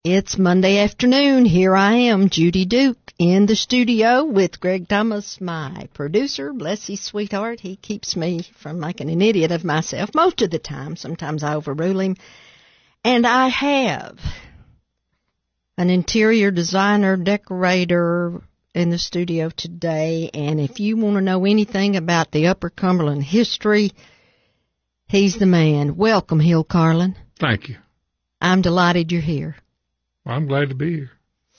It's Monday afternoon. Here I am, Judy Duke, in the studio with Greg Thomas, my producer. Bless his sweetheart. He keeps me from making an idiot of myself most of the time. Sometimes I overrule him. And I have an interior designer, decorator in the studio today. And if you want to know anything about the Upper Cumberland history, he's the man. Welcome, Hill Carlin. Thank you. I'm delighted you're here. Well, I'm glad to be here.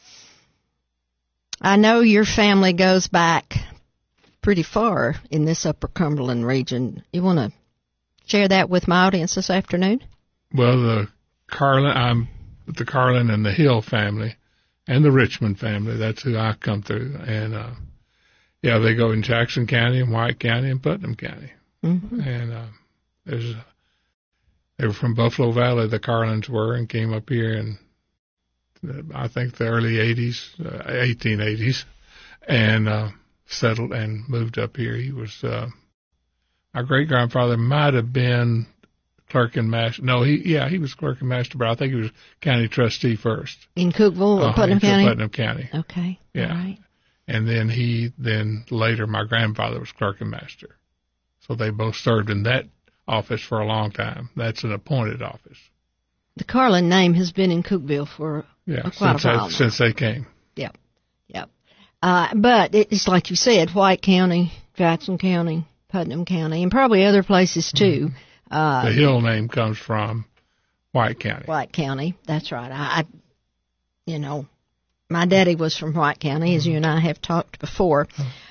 I know your family goes back pretty far in this Upper Cumberland region. You want to share that with my audience this afternoon? Well, I'm the Carlin and the Hill family and the Richmond family. That's who I come through. And, they go in Jackson County and White County and Putnam County. Mm-hmm. And they were from Buffalo Valley, the Carlins were, and came up here in I think the early 1880s, and settled and moved up here. He was, my great-grandfather might have been clerk and master. No, he was clerk and master, but I think he was county trustee first. In Cookeville or Putnam County? Putnam County. Okay. Yeah. All right. And then later my grandfather was clerk and master. So they both served in that office for a long time. That's an appointed office. The Carlin name has been in Cookeville for quite a while now. Since they came. Yep. But it's like you said, White County, Jackson County, Putnam County, and probably other places too. Mm-hmm. The Hill name comes from White County. White County, that's right. My daddy was from White County, as you and I have talked before.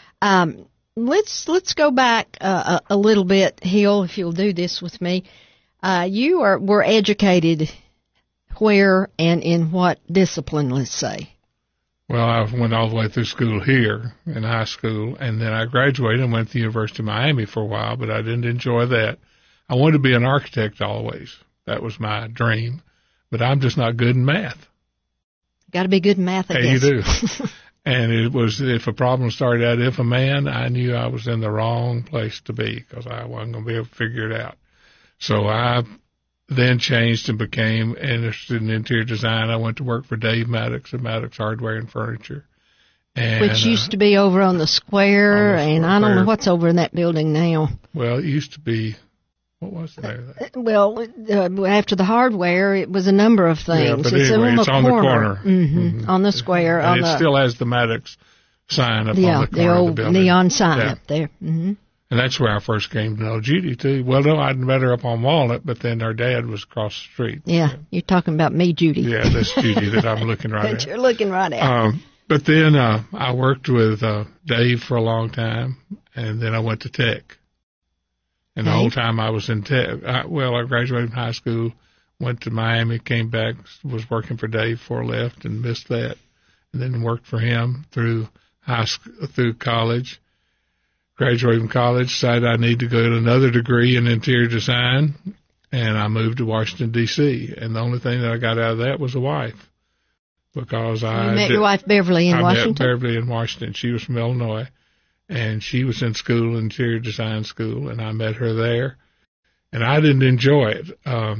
Let's go back a little bit, Hill, if you'll do this with me. You were educated where and in what discipline, let's say? Well, I went all the way through school here in high school, and then I graduated and went to the University of Miami for a while, but I didn't enjoy that. I wanted to be an architect always. That was my dream, but I'm just not good in math. Got to be good in math, I guess. You do. And it was, if a problem started out, if a man, I knew I was in the wrong place to be because I wasn't going to be able to figure it out. So I then changed and became interested in interior design. I went to work for Dave Maddox at Maddox Hardware and Furniture. Which used to be over on the square, and I don't know what's over in that building now. Well, it used to be, what was the name of that? Well, after the hardware, it was a number of things. Yeah, but anyway, it's on the corner. Mm-hmm. Mm-hmm. On the square. And it still has the Maddox sign up on the corner the old of the building. Neon sign up there. Mm-hmm. And that's where I first came to know Judy, too. Well, no, I'd met her up on Walnut, but then her dad was across the street. Yeah, you're talking about me, Judy. Yeah, this Judy that I'm looking right at. That you're looking right at. But then I worked with Dave for a long time, and then I went to Tech. And the whole time I was in Tech, I graduated from high school, went to Miami, came back, was working for Dave before I left and missed that, and then worked for him through college. Graduated from college, decided I need to go to another degree in interior design, and I moved to Washington, D.C. And the only thing that I got out of that was a wife. Because you met your wife Beverly in Washington? I met Beverly in Washington. She was from Illinois, and she was in school, interior design school, and I met her there. And I didn't enjoy it.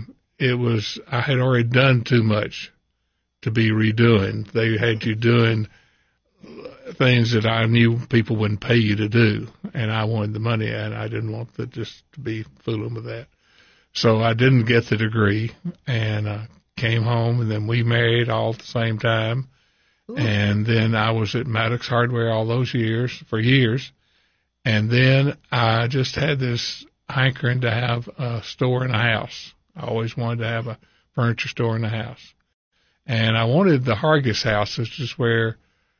I had already done too much to be redoing. They had you doing things that I knew people wouldn't pay you to do, and I wanted the money, and I didn't want to be fooling with that. So I didn't get the degree, and came home, and then we married all at the same time. Ooh. And then I was at Maddox Hardware all those years, and then I just had this hankering to have a store in the house. I always wanted to have a furniture store in the house, and I wanted the Hargis house, which is where,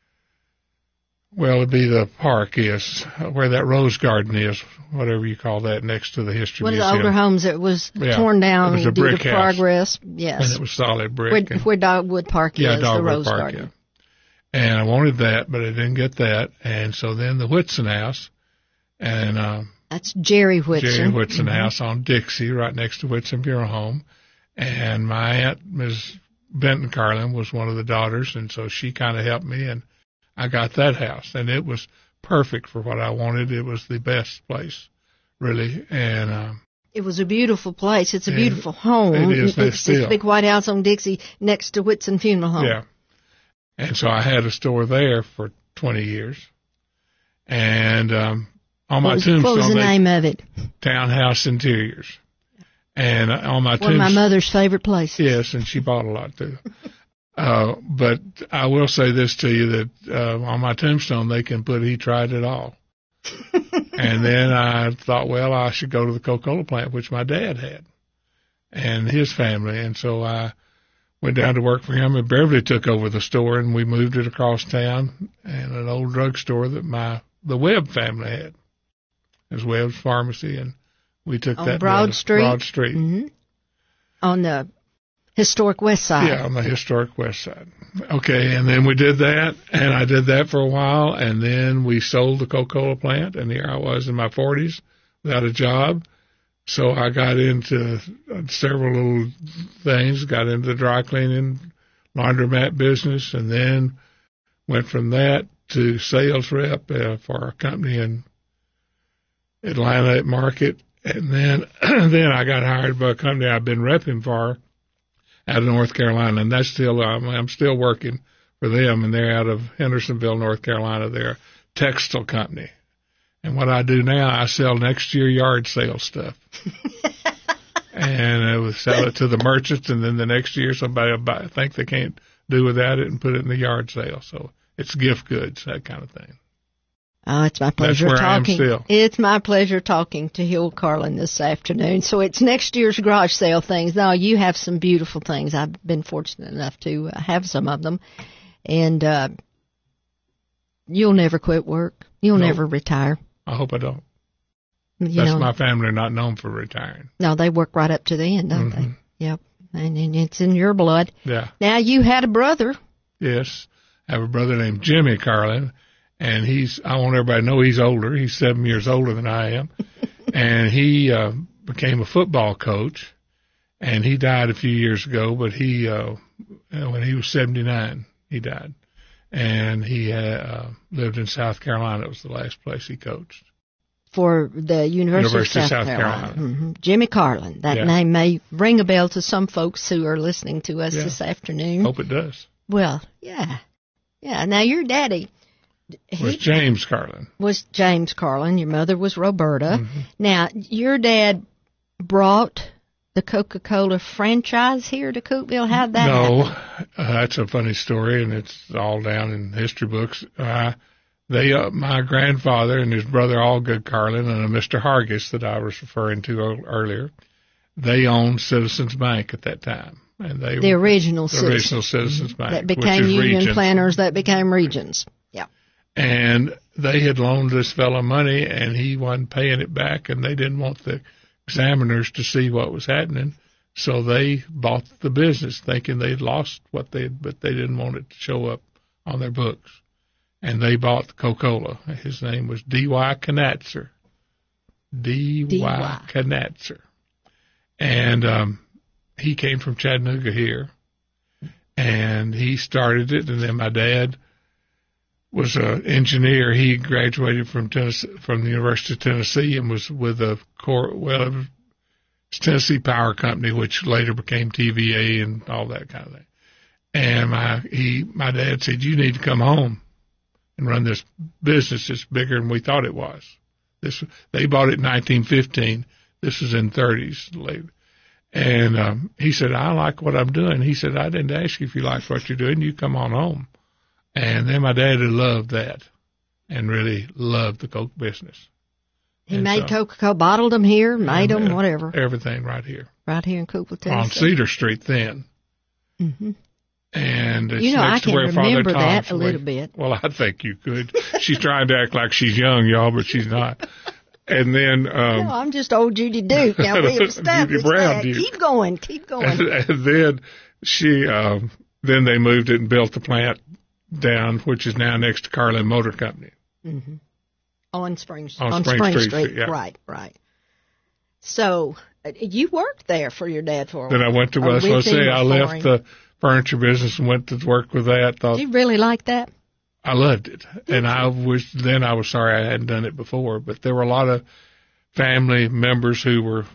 well, it'd be the park is, where that rose garden is, whatever you call that, next to the history museum. One of the older homes that was torn down due to progress. Yes. And it was solid brick. Where Dogwood Park is, the rose garden. Yeah. And I wanted that, but I didn't get that. And so then the Whitson house, and that's Jerry Whitson. Jerry Whitson house on Dixie, right next to Whitson Funeral Home. And my aunt, Ms. Benton Carlin, was one of the daughters, and so she kind of helped me, and I got that house, and it was perfect for what I wanted. It was the best place, really. And It was a beautiful place. It's a beautiful home. It is. It's this big white house on Dixie next to Whitson Funeral Home. Yeah. And so I had a store there for 20 years. And on my tombstone, what was the name of it? Townhouse Interiors. And on my One of my mother's favorite places. Yes, and she bought a lot too. But I will say this to you, that on my tombstone they can put "he tried it all." And then I thought, well, I should go to the Coca-Cola plant, which my dad had, and his family. And so I went down to work for him, and Beverly took over the store, and we moved it across town, and an old drugstore that the Webb family had. It was Webb's Pharmacy, and we took on that Broad Street. Broad Street. Mm-hmm. On the historic west side. Yeah, on the historic west side. Okay, and then we did that, and I did that for a while, and then we sold the Coca-Cola plant, and here I was in my 40s without a job. So I got into several little things, got into the dry cleaning, laundromat business, and then went from that to sales rep for a company in Atlanta at Market. And then I got hired by a company I've been repping for out of North Carolina, and that's still I'm still working for them, and they're out of Hendersonville, North Carolina. They're a textile company. And what I do now, I sell next year yard sale stuff. And I would sell it to the merchants, and then the next year somebody will buy, think they can't do without it, and put it in the yard sale. So it's gift goods, that kind of thing. Oh, it's my pleasure That's where talking. I am still. It's my pleasure talking to Hill Carlin this afternoon. So it's next year's garage sale things. Now, you have some beautiful things. I've been fortunate enough to have some of them. And you'll never quit work. You'll never retire. I hope I don't. That's my family not known for retiring. No, they work right up to the end, don't they? Yep. And it's in your blood. Yeah. Now, you had a brother. Yes. I have a brother named Jimmy Carlin. And I want everybody to know he's older. He's 7 years older than I am. And he became a football coach. And he died a few years ago, but when he was 79, he died. And he lived in South Carolina. It was the last place he coached. For the University of South Carolina. Mm-hmm. Jimmy Carlin. That name may ring a bell to some folks who are listening to us this afternoon. Hope it does. Well, yeah. Yeah. Now, your daddy was James Carlin. Was James Carlin. Your mother was Roberta. Mm-hmm. Now, your dad brought the Coca-Cola franchise here to Cookeville. How'd that happen? That's a funny story, and it's all down in history books. My grandfather and his brother Allgood Carlin and a Mr. Hargis that I was referring to earlier, they owned Citizens Bank at that time. And the original Citizens Bank. That became Union Planters, that became Regions. Yeah. And they had loaned this fellow money, and he wasn't paying it back, and they didn't want the examiners to see what was happening. So they bought the business thinking they'd lost but they didn't want it to show up on their books. And they bought Coca-Cola. His name was D.Y. Knatzer. D.Y. Knatzer. And he came from Chattanooga here, and he started it. And then my dad was an engineer. He graduated from the University of Tennessee, and was with it was Tennessee Power Company, which later became TVA and all that kind of thing. And my dad said, "You need to come home and run this business. It's bigger than we thought it was." They bought it in 1915. This was in 30s later. And he said, "I like what I'm doing." He said, "I didn't ask you if you liked what you're doing. You come on home." And then my dad loved that and really loved the Coke business. He made Coca-Cola, bottled them here, made them, whatever. Everything right here. Right here in Cookeville, Tennessee. On Cedar Street then. Mm-hmm. And it's I next can to where remember Father that Tom's a little bit. Well, I think you could. She's trying to act like she's young, y'all, but she's not. And then... no, I'm just old Judy Duke. Now, we established that. Duke. Keep going. And then then they moved it and built the plant down, which is now next to Carlin Motor Company. Mm-hmm. On Spring Street. Yeah. Right. So you worked there for your dad for a while. Then I went to West. I left the furniture business and went to work with that. Did you really like that? I loved it. And I was sorry I hadn't done it before, but there were a lot of family members who were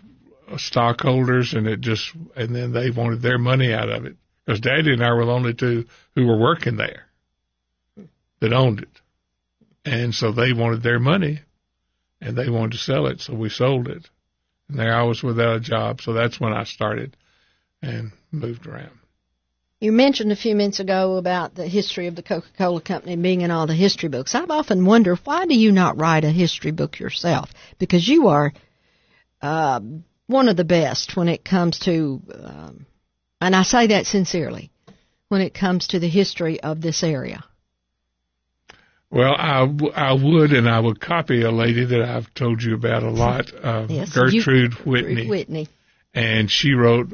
stockholders, and then they wanted their money out of it, because Daddy and I were the only two who were working there that owned it. And so they wanted their money, and they wanted to sell it, so we sold it. And there I was without a job, so that's when I started and moved around. You mentioned a few minutes ago about the history of the Coca-Cola Company being in all the history books. I've often wondered, why do you not write a history book yourself? Because you are one of the best when it comes to, and I say that sincerely, when it comes to the history of this area. Well, I would copy a lady that I've told you about a lot, yes, Gertrude Whitney. And she wrote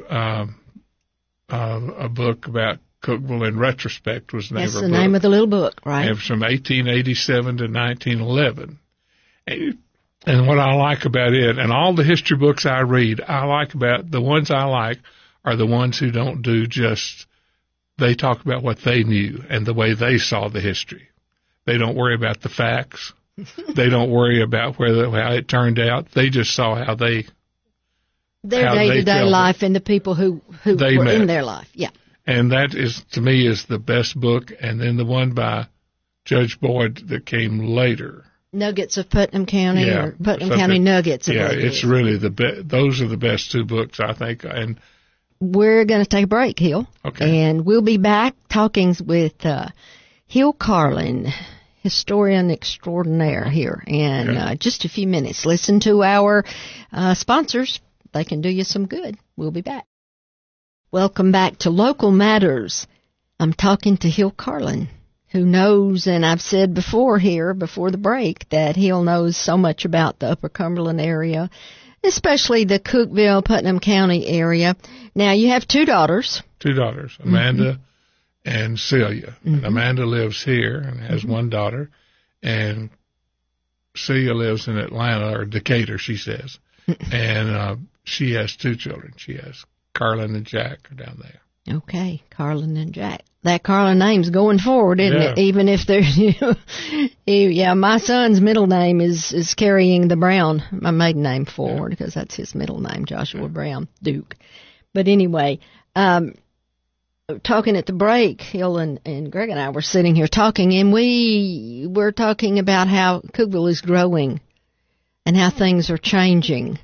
a book about Cookeville in retrospect was the name of her book. That's the name of the little book, right? It was from 1887 to 1911. And what I like about it, and all the history books I read, the ones I like are the ones who don't do just, they talk about what they knew and the way they saw the history. They don't worry about the facts. They don't worry about how it turned out. They just saw how their day-to-day life and the people who were in their life. Yeah. And that is, to me, is the best book. And then the one by Judge Boyd that came later. Nuggets of Putnam County, or Putnam County Nuggets. Yeah, it's really those are the best two books, I think. And we're going to take a break, Hill. Okay. And we'll be back talking with Hill Carlin, historian extraordinaire here, in just a few minutes. Listen to our sponsors. They can do you some good. We'll be back. Welcome back to Local Matters. I'm talking to Hill Carlin, who knows, and I've said before the break, that Hill knows so much about the Upper Cumberland area, especially the Cookeville, Putnam County area. Now, you have two daughters. Amanda and Celia. And Amanda lives here and has one daughter, and Celia lives in Atlanta, or Decatur, she says. And she has two children. She has Carlin and Jack are down there. Okay, Carlin and Jack. That Carlin name's going forward, isn't it? Even if they're, my son's middle name is carrying the Brown, my maiden name, forward, because that's his middle name, Joshua Brown Duke. But anyway, talking at the break, Hill and Greg and I were sitting here talking, and we were talking about how Cookeville is growing and how things are changing.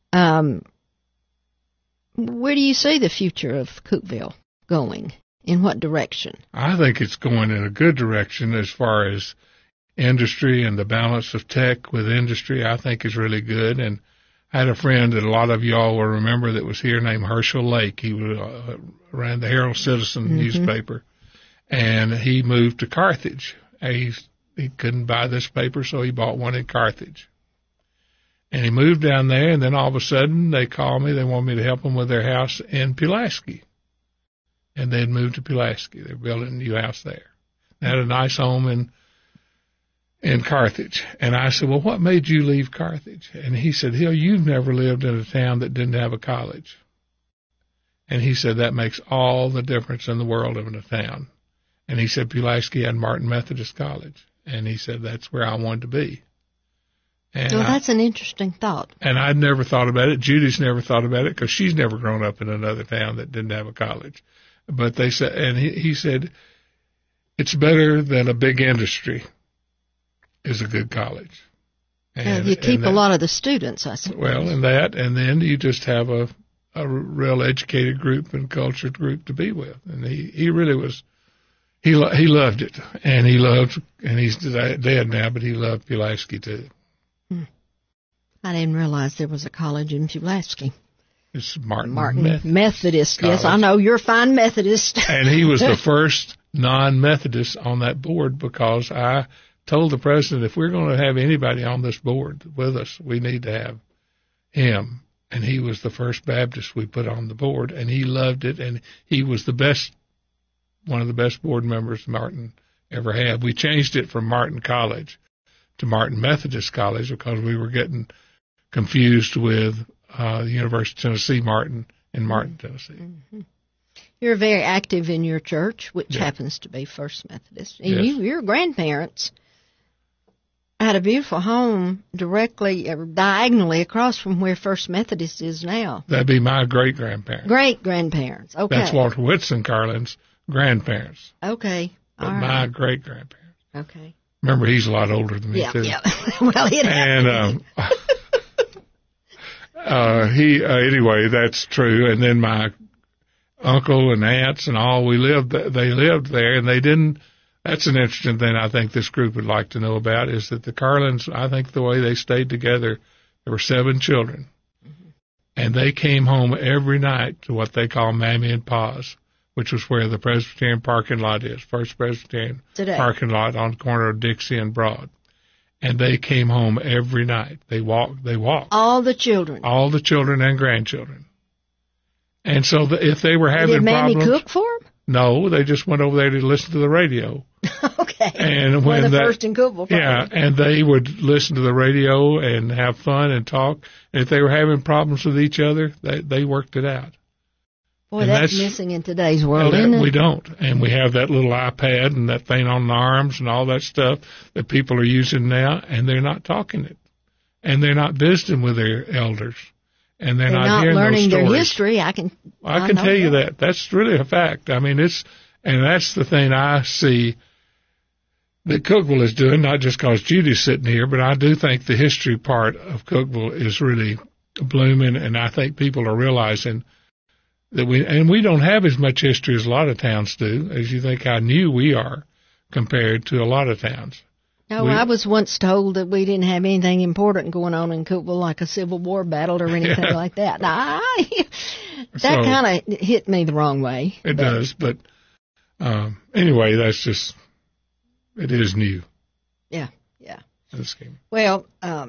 Where do you see the future of Cookeville going? In what direction? I think it's going in a good direction as far as industry, and the balance of tech with industry, I think, is really good. And I had a friend that a lot of y'all will remember that was here named Herschel Lake. He ran the Herald Citizen newspaper, and he moved to Carthage. He couldn't buy this paper, so he bought one in Carthage. And he moved down there, and then all of a sudden they called me. They wanted me to help them with their house in Pulaski. And they'd moved to Pulaski. They're building a new house there. They had a nice home in Carthage. And I said, well, what made you leave Carthage? And he said, Hill, you've never lived in a town that didn't have a college. And he said, that makes all the difference in the world in a town. And he said, Pulaski had Martin Methodist College. And he said, that's where I wanted to be. And that's an interesting thought. And I'd never thought about it. Judy's never thought about it because she's never grown up in another town that didn't have a college. But they said, and he said, it's better than a big industry is a good college. And you keep a lot of the students, I suppose. Well, and then you just have a real educated group and cultured group to be with. And he really was, he loved it. And he's dead now, but he loved Pulaski too. I didn't realize there was a college in Pulaski. It's Martin Methodist. College. Yes, I know. You're a fine Methodist. And he was the first non-Methodist on that board, because I told the president, if we're going to have anybody on this board with us, we need to have him. And he was the first Baptist we put on the board, and he loved it, and he was one of the best board members Martin ever had. We changed it from Martin College to Martin Methodist College because we were getting confused with the University of Tennessee Martin in Martin, Tennessee. Mm-hmm. You're very active in your church, which happens to be First Methodist. And your grandparents, had a beautiful home directly or diagonally across from where First Methodist is now. That'd be my great-grandparents. Great-grandparents, okay. That's Walter Whitson Carlin's grandparents. Okay, but all right. my great-grandparents. Okay. Remember, he's a lot older than me, too. Yeah. Well, anyway, that's true. And then my uncle and aunts and all, they lived there, and they didn't. That's an interesting thing I think this group would like to know about, is that the Carlins, I think the way they stayed together, there were 7 children. Mm-hmm. And they came home every night to what they call Mammy and Pa's, which was where the Presbyterian parking lot is, First Presbyterian parking lot on the corner of Dixie and Broad. And they came home every night. They walked. All the children. All the children and grandchildren. And so if they were having problems. Did Mammy cook for them? No, they just went over there to listen to the radio. Okay. And when first in Cookeville. Yeah, and they would listen to the radio and have fun and talk. And if they were having problems with each other, they worked it out. Boy, that's missing in today's world, isn't it? We don't. And we have that little iPad and that thing on the arms and all that stuff that people are using now, and they're not talking it. And they're not visiting with their elders. And they're not hearing learning those stories. Their history. I can tell you that. That's really a fact. I mean, and that's the thing I see that Cookeville is doing, not just because Judy's sitting here, but I do think the history part of Cookeville is really blooming, and I think people are realizing that we don't have as much history as a lot of towns do, as you think how new we are compared to a lot of towns. No, I was once told that we didn't have anything important going on in Cookeville, like a Civil War battle or anything like that. Now, that kind of hit me the wrong way. It does, but anyway, it is new. Yeah. Well,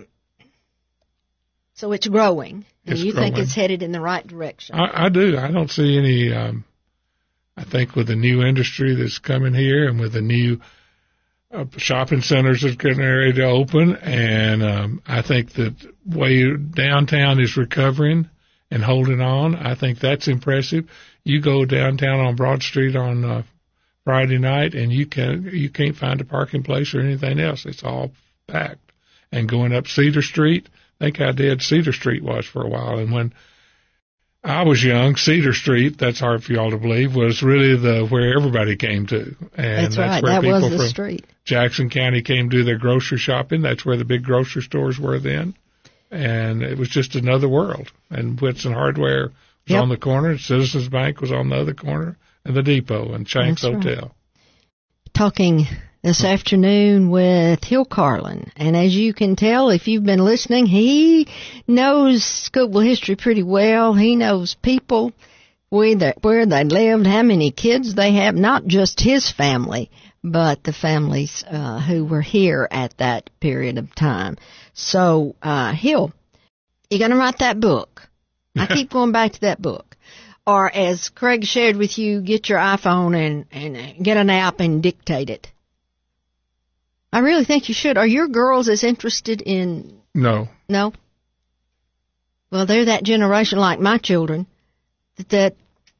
so it's growing, and you think it's headed in the right direction. I do. I don't see any, I think with the new industry that's coming here and with the new shopping centers that's getting ready to open, and I think that way downtown is recovering and holding on. I think that's impressive. You go downtown on Broad Street on Friday night, and you can't find a parking place or anything else. It's all packed. And going up Cedar Street, think how dead Cedar Street was for a while. And when I was young, Cedar Street, that's hard for y'all to believe, was really where everybody came to. And that's right. Where that people was the from street. Jackson County came to do their grocery shopping. That's where the big grocery stores were then. And it was just another world. And Whitson Hardware was on the corner, and Citizens Bank was on the other corner, and the Depot and Shanks Hotel. Right. Talking this afternoon with Hill Carlin. And as you can tell, if you've been listening, he knows Cookeville history pretty well. He knows people, where they lived, how many kids they have, not just his family, but the families who were here at that period of time. So, Hill, you're going to write that book. I keep going back to that book. Or as Craig shared with you, get your iPhone and get an app and dictate it. I really think you should. Are your girls as interested in... No. No? Well, they're that generation like my children that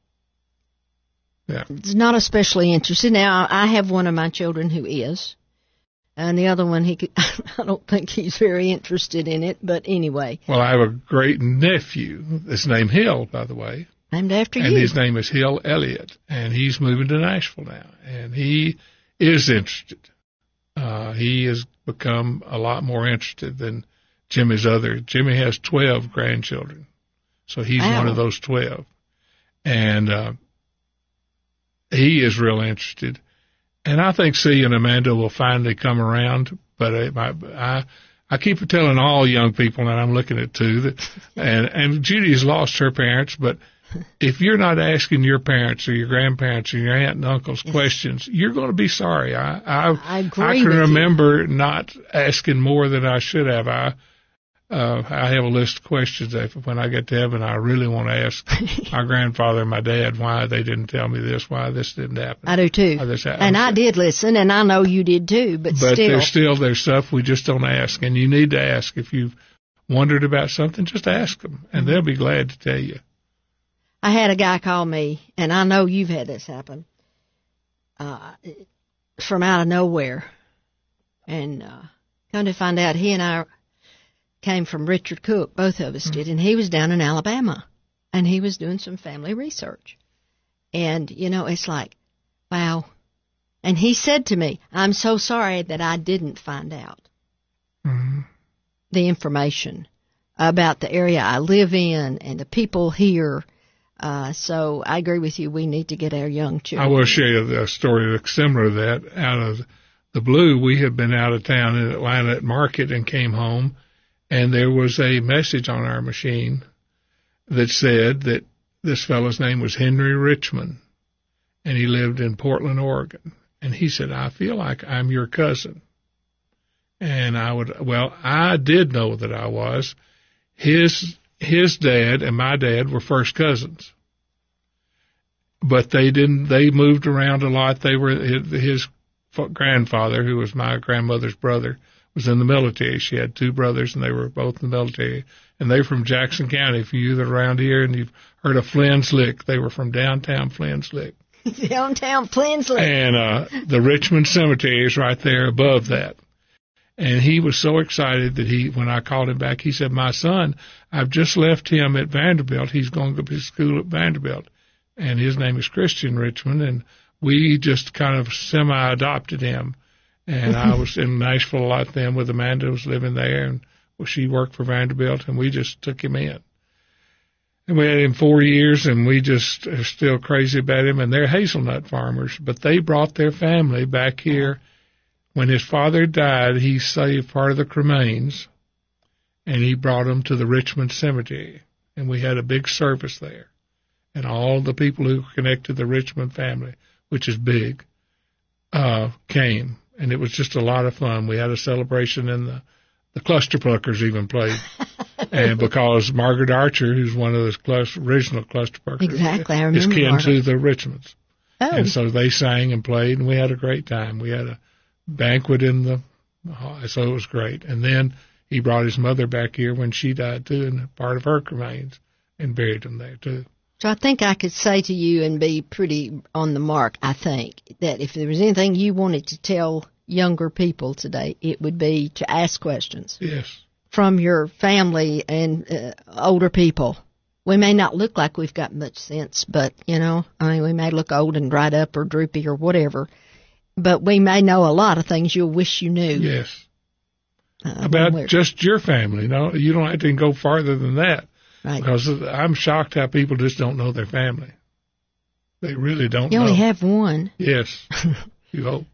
is not especially interested. Now, I have one of my children who is, and the other one, I don't think he's very interested in it, but anyway. Well, I have a great nephew that's named Hill, by the way. Named after you. And his name is Hill Elliott, and he's moving to Nashville now, and he is interested. He has become a lot more interested than Jimmy's other. Jimmy has 12 grandchildren, so he's one of those 12. And he is real interested. And I think C and Amanda will finally come around, but I keep telling all young people, and I'm looking at two, that, and Judy's lost her parents, but if you're not asking your parents or your grandparents or your aunt and uncles questions, you're going to be sorry. I agree. I can remember not asking more than I should have. I have a list of questions that when I get to heaven, I really want to ask my grandfather and my dad why they didn't tell me this, why this didn't happen. I do too. And I did listen, and I know you did too, but still. There's stuff we just don't ask, and you need to ask. If you've wondered about something, just ask them, and they'll be glad to tell you. I had a guy call me, and I know you've had this happen, from out of nowhere. And Come to find out, he and I came from Richard Cook, both of us did, and he was down in Alabama, and he was doing some family research. And, you know, it's like, wow. And he said to me, I'm so sorry that I didn't find out the information about the area I live in and the people here. So I agree with you. We need to get our young children. I will share you a story similar to that. Out of the blue, we had been out of town in Atlanta at market and came home, and there was a message on our machine that said that this fellow's name was Henry Richmond, and he lived in Portland, Oregon. And he said, I feel like I'm your cousin. And I did know that I was. His dad and my dad were first cousins. But they moved around a lot. His grandfather, who was my grandmother's brother, was in the military. She had two brothers, and they were both in the military. And they're from Jackson County. If you're around here and you've heard of Flynn's Lick, they were from downtown Flynn's Lick. Downtown Flynn's Lick. And the Richmond Cemetery is right there above that. And he was so excited that when I called him back, he said, my son, I've just left him at Vanderbilt. He's going to school at Vanderbilt. And his name is Christian Richmond, and we just kind of semi-adopted him. And I was in Nashville a lot then with Amanda, who was living there, and she worked for Vanderbilt, and we just took him in. And we had him 4 years, and we just are still crazy about him. And they're hazelnut farmers, but they brought their family back here. When his father died, he saved part of the cremains, and he brought them to the Richmond Cemetery. And we had a big service there. And all the people who connected to the Richmond family, which is big, came. And it was just a lot of fun. We had a celebration, and the Cluster Pluckers even played. And because Margaret Archer, who's one of the original Cluster Pluckers, exactly, I remember, is kin Margaret to the Richmonds. Oh. And so they sang and played, and we had a great time. We had a banquet in the hall, so it was great. And then he brought his mother back here when she died, too, and part of her remains, and buried them there, too. So I think I could say to you and be pretty on the mark, I think, that if there was anything you wanted to tell younger people today, it would be to ask questions. Yes. From your family and older people. We may not look like we've got much sense, but, you know, I mean, we may look old and dried up or droopy or whatever, but we may know a lot of things you'll wish you knew. Yes. About just your family. No, you don't have to go farther than that. Right. Because I'm shocked how people just don't know their family. They really don't know. You only have one. Yes. You hope.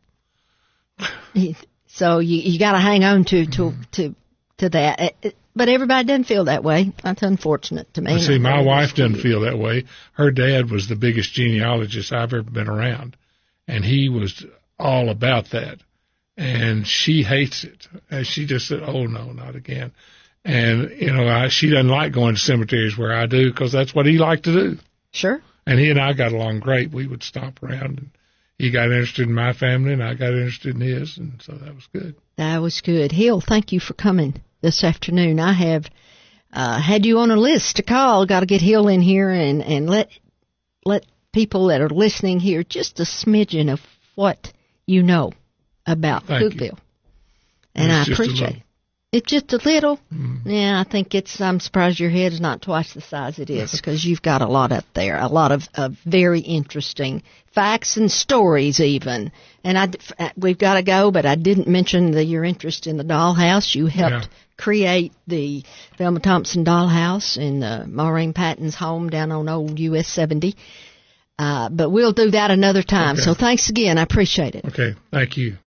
So you got to hang on to that. But everybody doesn't feel that way. That's unfortunate to me. See, my wife doesn't feel that way. Her dad was the biggest genealogist I've ever been around, and he was all about that. And she hates it. And she just said, oh, no, not again. And, you know, she doesn't like going to cemeteries where I do because that's what he liked to do. Sure. And he and I got along great. We would stop around, and he got interested in my family, and I got interested in his, and so that was good. That was good. Hill, thank you for coming this afternoon. I have had you on a list to call. Got to get Hill in here and let people that are listening hear just a smidgen of what you know about Cookeville. And I appreciate it. It's just a little. Yeah, I think I'm surprised your head is not twice the size it is because you've got a lot up there, a lot of very interesting facts and stories even. And we've got to go, but I didn't mention your interest in the dollhouse. You helped create the Velma Thompson dollhouse in Maureen Patton's home down on old US 70. But we'll do that another time. Okay. So thanks again. I appreciate it. Okay. Thank you.